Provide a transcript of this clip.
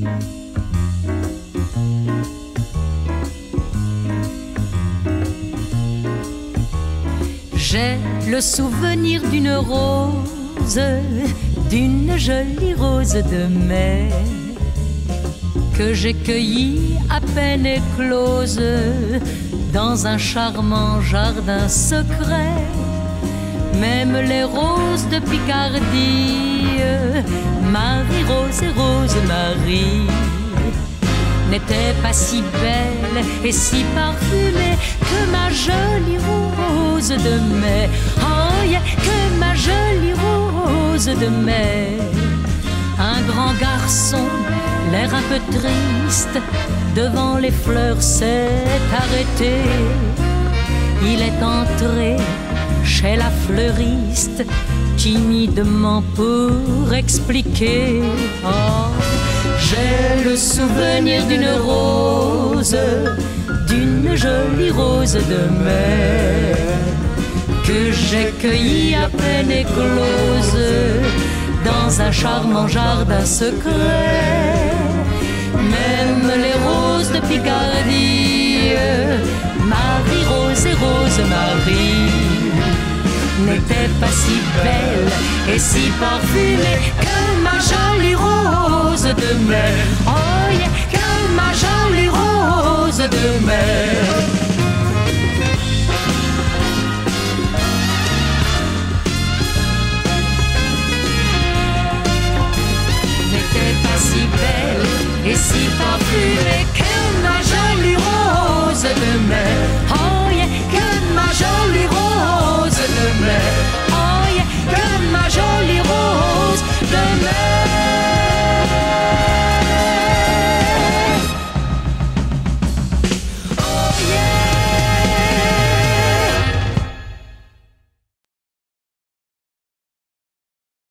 J'ai le souvenir d'une rose, d'une jolie rose de mai, que j'ai cueillie à peine éclose dans un charmant jardin secret. Même les roses de Picardie, Marie-Rose et Rose-Marie, n'étaient pas si belles et si parfumées que ma jolie rose de mai. Oh yeah, que ma jolie rose de mai. Un grand garçon, l'air un peu triste, devant les fleurs s'est arrêté. Il est entré chez la fleuriste, timidement pour expliquer. Oh, j'ai le souvenir d'une rose, d'une jolie rose de mai, que j'ai cueillie à peine éclose dans un charmant jardin secret. Même les roses de Picardie, Marie-Rose et Rose-Marie, n'étaient pas si belles et si parfumées que ma jolie rose de mai.